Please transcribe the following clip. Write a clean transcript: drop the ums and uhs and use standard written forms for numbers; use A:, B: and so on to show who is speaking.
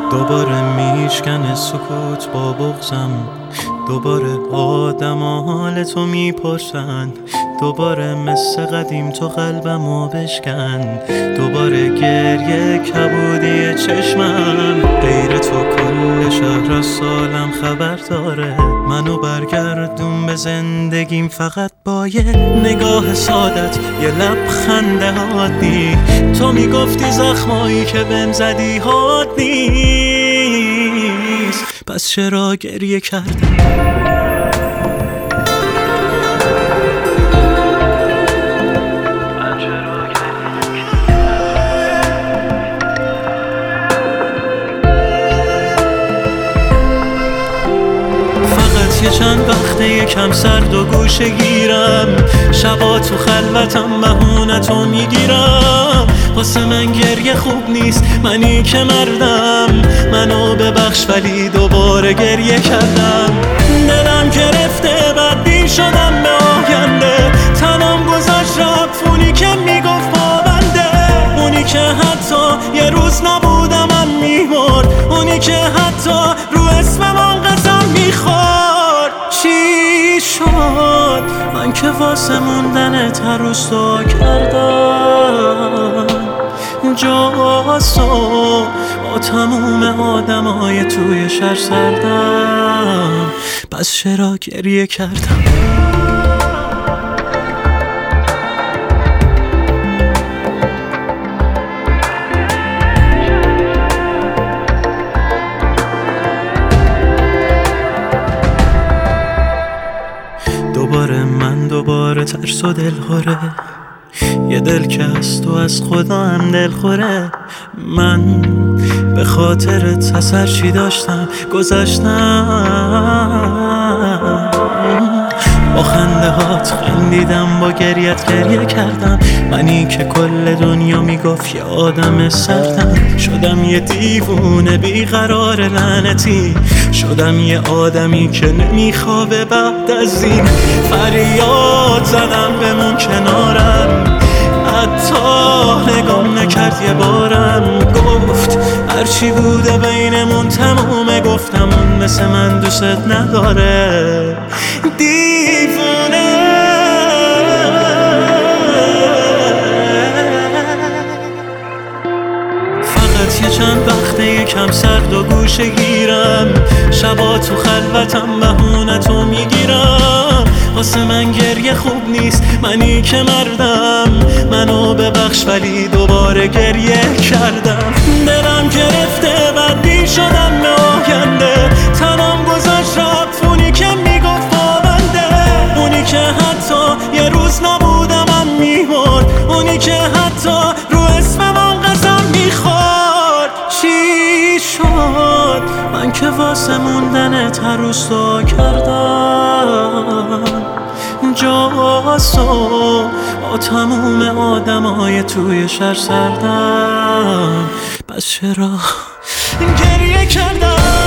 A: دوباره میشکنه سکوت با بغضم، دوباره آدم حال تو میپرسن، دوباره مثل قدیم تو قلبمو بشکن، دوباره گریه کبودی چشمم، غیر تو کل شهر از سالم خبر داره، منو برگردون به زندگیم فقط با یه نگاه سادت، یه لبخند عادی. تو میگفتی زخمایی که بهم زدی حاد نیست، پس چرا گریه کردی؟ یه چند وقته یکم سرد و گوشه گیرم، شبا تو خلوتم بهونتو میگیرم، واسه من گریه خوب نیست، منی که مردم، منو ببخش ولی دوباره گریه کردم، دلم گرفته بدبین شدم به آینده، تنم گذاشت رفت اونی که میگفت پابنده، اونی که حتی یه روز نبودم من میمرد، اونی که حتی رو اسمم قسم میخورد. چی شد من که واسه موندنت هر روز دعا کردم، جاسو با تموم آدمای توی شهر سردم، پس چرا گریه کردم؟ دوباره ترس و دلخوره، یه دل که از تو از خدا هم دلخوره، من به خاطرت از هر چی داشتم گذشتم، با خنده هات خندیدم، با گریت گریه کردم، منی که کل دنیا میگفت یه آدم سردم، شدم یه دیوونه بیقرار لعنتی، شدم یه آدمی که نمیخوابه بعد از این، فریاد زدم بمون کنارم، حتی نگام نکرد یه بارم، گفت هرچی بوده بینمون تمومه، گفتم اون مثل من دوست نداره، دیوونه. فقط یه چند وقته یکم سرد و گوشه گیرم، شبا تو خلوتم بهونتو میگیرم، واسه من گریه خوب نیست، منی که مردم، منو ببخش ولی دوباره گریه کردم، دلم گرفته بدبین شدم به آینده، تنم گذاشت رفت اونی که میگفت پابنده، اونی که حتی یه روز نبودم من میمرد، اونی که حتی رو اسمم قسم میخورد. چی شد من که واسه موندنت هر روز دعا کردم، جاسو با تموم آدمای توی شهر سردم، پس چرا گریه کردم؟